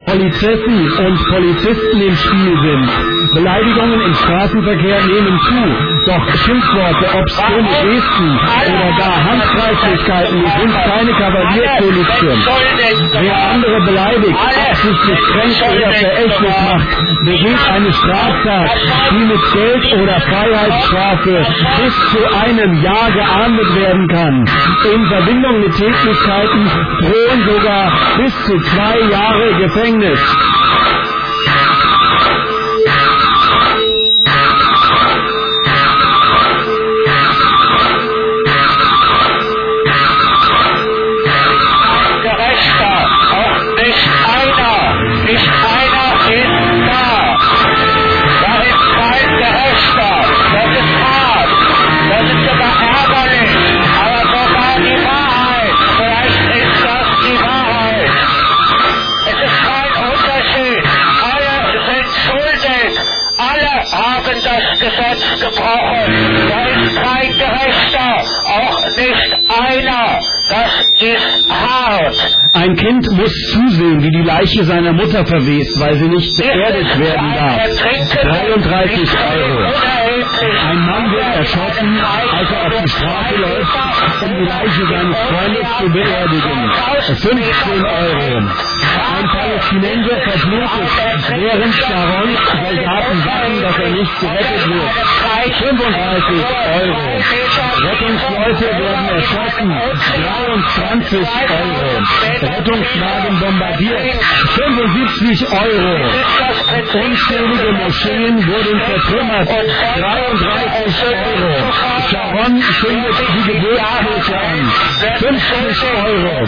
Polizessen und Polizisten im Spiel sind. Beleidigungen im Straßenverkehr nehmen zu, doch Schimpfworte, obszöne Gesten oder gar Handgreiflichkeiten sind keine Kavaliersdelikte. Wer andere beleidigt, absichtlich kränkt oder verächtlich macht, begeht eine Straftat, die mit Geld oder Freiheitsstrafe bis zu einem Jahr geahndet werden kann. In Verbindung mit Tätlichkeiten drohen sogar bis zu 2 Jahre Gefängnis. Ein Kind muss zusehen, wie die Leiche seiner Mutter verwest, weil sie nicht beerdigt werden darf. 33 €. Ein Mann wird erschossen, als er auf die Straße läuft, um die Leiche seines Freundes zu beerdigen. 15 €. Ein Palästinenser verblutet, während Sharon Soldaten sagen, dass er nicht gerettet wird. 35 €. Rettungsleute werden erschossen. 23 €. Rettungswagen bombardiert. 75 €. Unzählige Moscheen wurden vertrümmert. 33 €. Sharon findet die Geburtskirche an. 50 €.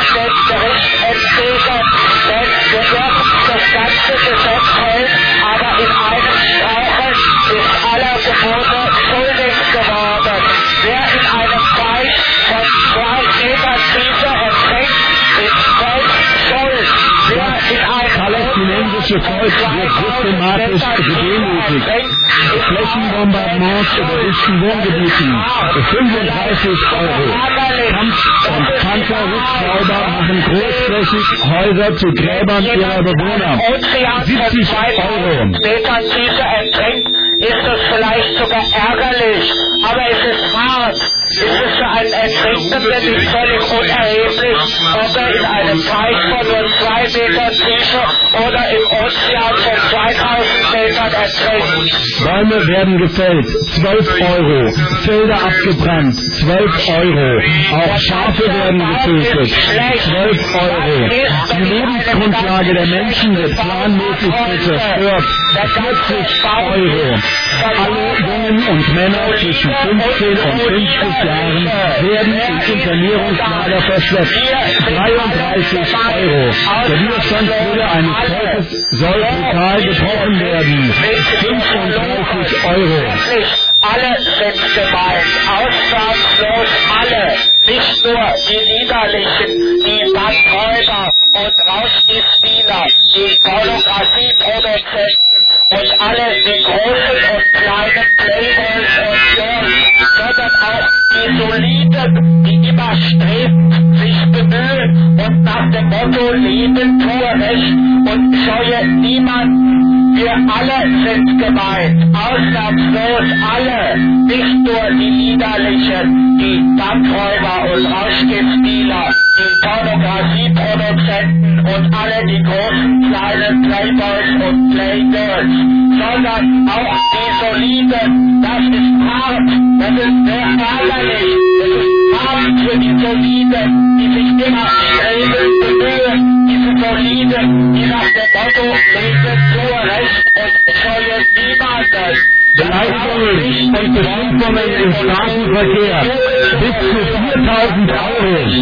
Das ganze Gesetz hält, aber in einem Straucheln ist aller Gebote schuldig geworden. Wer in einem Teich von 2 Metern Tiefe ertrinkt, ist selbst schuld. Wer in einem palästinensische Volk wird systematisch gedemütigt. Flächenbombardements über dichten Wohngebieten. 35 €. Kampf- und Panzerhubschrauber machen großflächig Häuser zu Gräbern ihrer Bewohner. 70 €. Metern Tiefe ertrinkt, ist es vielleicht sogar ärgerlich, aber es ist hart. Es ist für einen Ertrinkenden nicht völlig unerheblich, ob er in einem Teich von nur 2 Metern Tiefe oder im Ozean von 2000 Metern ertrinkt. Bäume werden gefällt, 12 €. Felder abgebrannt, 12 €. Auch Schafe werden getötet, 12 €. Die Lebensgrundlage der Menschen wird planmäßig zerstört, 40 €. Alle Jungen und Männer zwischen 15 und 50 Jahren werden in Internierungslager verschleppt. 33 €. Der Widerstandswille eines Volkes soll brutal gebrochen werden. 35 €. Alle sind gemeint, ausnahmslos alle, nicht nur die Liederlichen, die Bankräuber und Rauschgiftdealer, die Pornografieproduzenten und alle die großen und kleinen Playboys und Girls, sondern auch die Soliden, die immer streben, sich bemühen und nach dem Motto Leben tue Recht und scheue niemanden. Wir alle sind gemeint, ausnahmslos alle, nicht nur die Liederlichen, die Bankräuber und Rauschgiftdealer, die Pornografieproduzenten und alle die großen kleinen Playboys und Playgirls, sondern auch die Soliden. Das ist hart, das ist sehr ärgerlich, das ist hart für die Soliden, die sich immer streben, bemühen, diese Soliden, die nach dem Motto Leben tue Recht und scheue niemanden. Beleidigungen und Beschimpfungen im Straßenverkehr bis zu 4.000 €.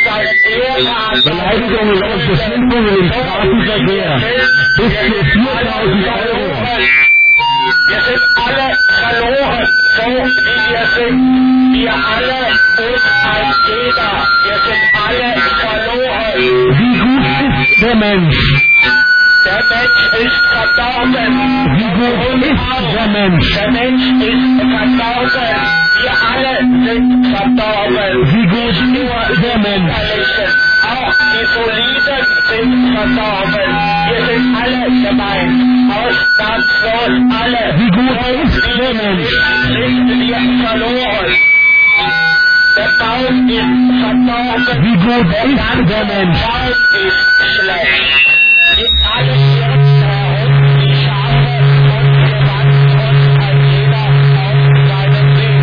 Beleidigungen und Beschimpfungen im Straßenverkehr bis zu 4.000 €. Wir sind alle verloren, so wie wir sind. Wir alle und ein jeder. Wir sind alle verloren. Wie gut ist der Mensch? Der Mensch ist verdorben. Wie gut ist der Mensch? Der Mensch ist verdorben. Wir alle sind verdorben. Wie gut ist der Mensch? Auch die Soliden sind verdorben. alle gemeint, ausnahmslos alle. Wie gut ist der Mensch? Sind wir verloren. Der Baum ist verdorben. Wie gut ist der Mensch? Der Baum ist schlecht. In allen Hirten herum die Schafe und wir wandten uns ein jeder auf seinen Weg.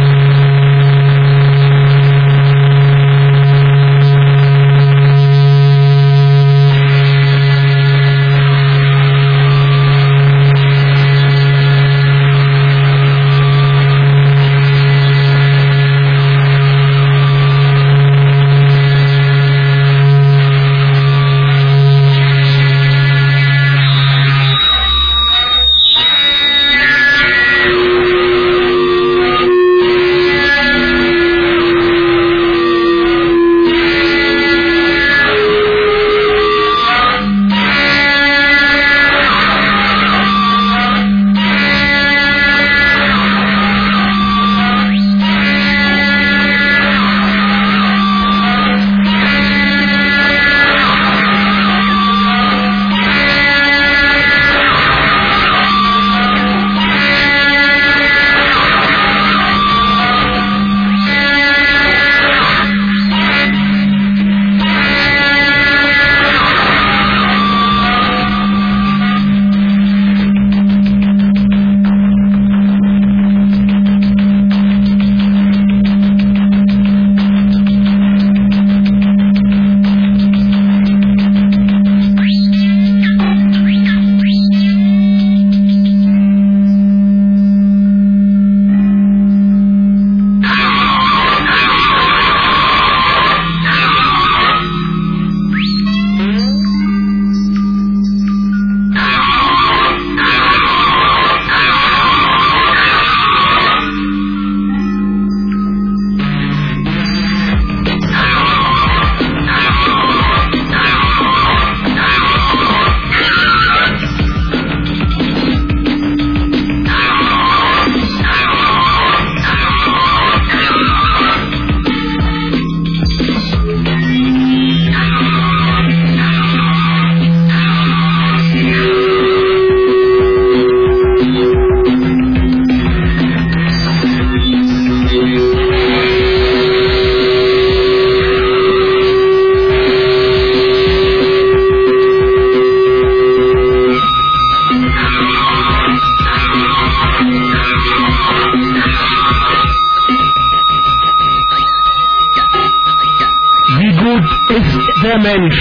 der Mensch?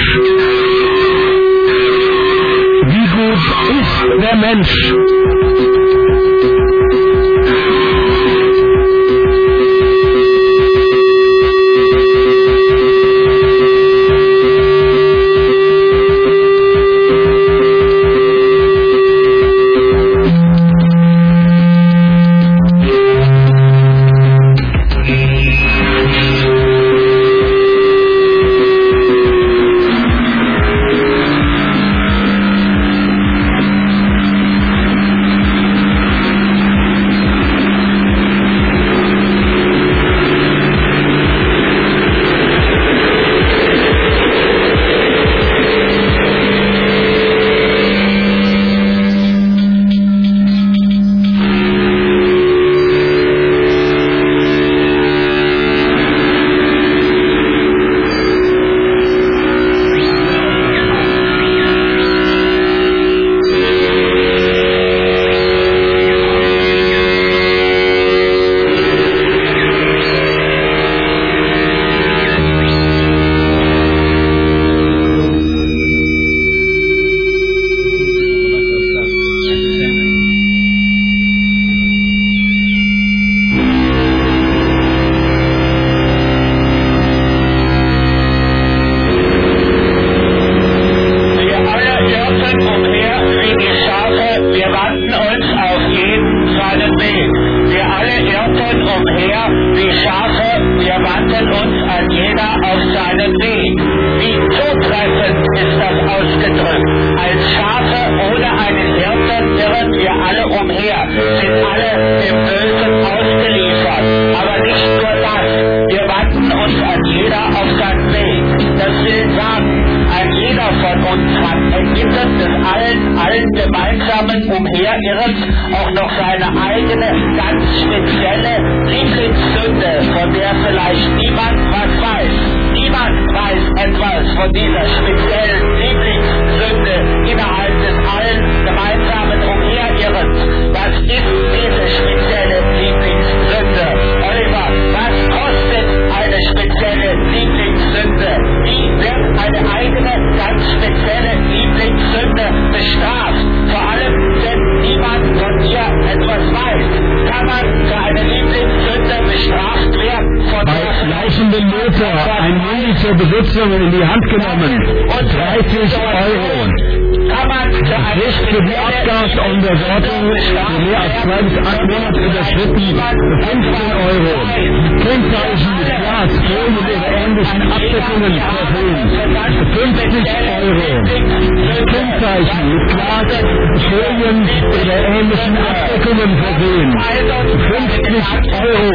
Wie gut ist der Mensch? Wie zutreffend ist das ausgedrückt, als Schafe ohne einen Hirten irren wir alle umher, sind alle dem Bösen ausgeliefert. Aber nicht nur das, wir wandten uns an jeder auf seinen Weg. Das will sagen, ein jeder von uns hat inmitten des allen gemeinsamen Umherirrens auch noch seine eigene, ganz spezielle Lieblingssünde, von der vielleicht niemand was weiß. Niemand weiß etwas von dieser speziellen Lieblingssünde innerhalb des allen gemeinsamen Umherirrens. Was ist diese spezielle Lieblingssünde? Oliver, was kostet eine spezielle Lieblingssünde? Wie wird eine eigene, ganz spezielle Lieblingssünde bestraft? Vor allem, wenn niemand von ihr etwas weiß. Kann man für eine Lieblingssünde bestraft werden? Bei laufendem Motor ein Handy zur Besitzung in die Hand genommen. 30 Euro. Kann man Frist für die Abgasuntersorgung für mehr als 2 bis 8 Monate überschritten. 15 Euro. Kennzeichen mit Glas, Folie oder ähnlichen Abdeckungen versehen. 50 Euro. Kennzeichen mit Glas, Folien oder ähnlichen Abdeckungen versehen. 50 Euro.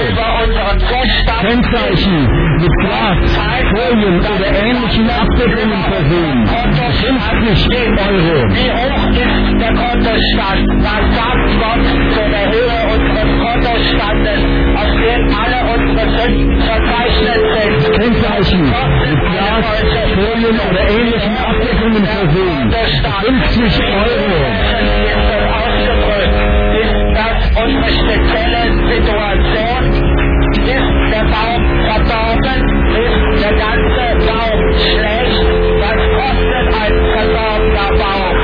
Kennzeichen mit Glas, Folien oder ähnlichen Abdeckungen versehen. 50 Euro. Wie hoch ist der Kontostand? Was sagt Gott zu der Höhe unseres Kontostandes, auf dem alle unsere Sünden verzeichnet sind? Kennzeichen mit Glas, Folien oder ähnlichen Abdeckungen versehen. 50 Euro. Ist das ausgedrückt? Ist das unsere spezielle Situation? Ist der Baum verdorben? Ist der ganze Baum schlecht? Was kostet ein verdorbener Baum?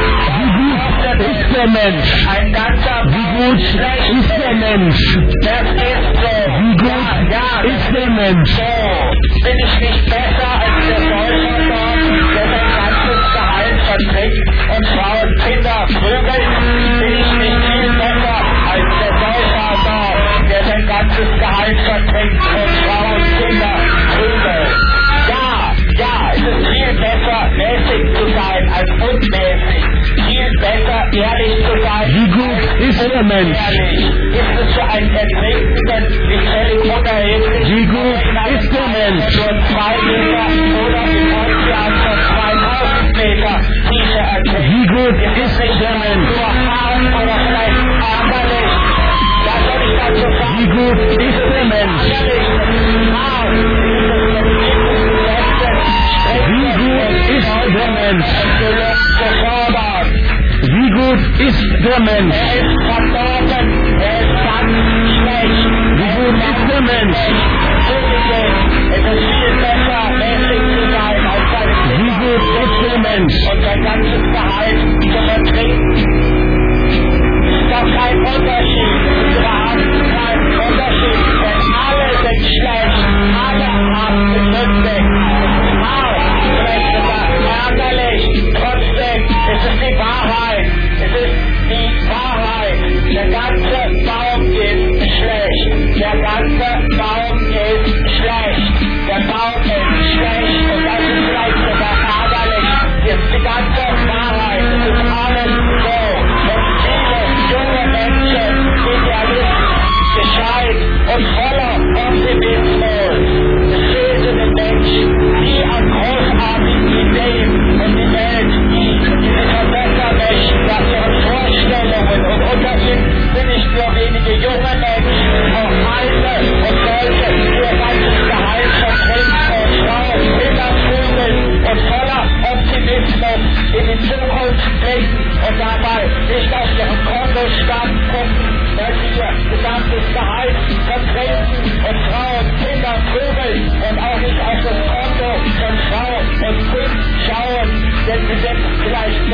Ist der Mensch? Ein ganzer Wie Baum gut schlecht. ist der Mensch? Das ist so. Wie gut ist der Mensch? So. Bin ich nicht besser als der Säufer dort, der sein ganzes Gehalt verträgt und Frauen Kinder prügelt? Bin ich nicht viel besser als der Säufer dort, der sein ganzes Gehalt verträgt und Frauen Kinder prügelt? Ja, es ist viel besser, mäßig zu sein als unmäßig. Viel besser, ehrlich zu sein. Wie gut ist der Mensch? Ehrlich. Ist es für einen Erträglichen nicht völlig unerheblich? Wie gut ist der Mensch? Nur 2 Meter oder im Ozean von 2000 Meter Tiefe erträgt. Wie gut ist der Mensch? Nur hart oder vielleicht ärgerlich. Was soll ich dazu sagen? Wie gut ist der Mensch? Wie gut ist der Mensch? Wie gut ist der Mensch? Er ist verdorben, er ist ganz schlecht. Wie gut ist der Mensch? Es ist viel besser, mäßig zu sein, als seine Wie gut ist der Mensch? und sein ganzes Gehalt zu vertreten. Ist doch kein Unterschied. Ist überhaupt kein Unterschied. Denn alle sind schlecht. Alle haben gesündigt. Es ist hart, vielleicht sogar ärgerlich. Trotzdem ist es die Wahrheit. Es ist die Wahrheit. Der ganze Baum ist schlecht. Der ganze Baum ist schlecht. Der Baum ist schlecht. Und das ist vielleicht sogar ärgerlich. Das ist die ganze Wahrheit. Es ist alles so. Und viele junge Menschen, idealistisch, gescheit und voller Optimismus. Es fehlte dem Menschen nie an großartigen Ideen und die Welt, die sie verbessern möchten, nach ihren Vorstellungen. Und unter ihnen sind nicht nur wenige junge Menschen, auch alte und solche, die ihr ganzes Gehalt vertreten und Frauen, Kinder vögeln und voller Optimismus in die Zukunft blicken und dabei nicht auf ihren Kontostand gucken, weil sie ihr gesamtes Gehalt vertreten und Frauen, Kinder vögeln und auch nicht auf das Konto von Frau und Kind schauen, denn sie sind vielleicht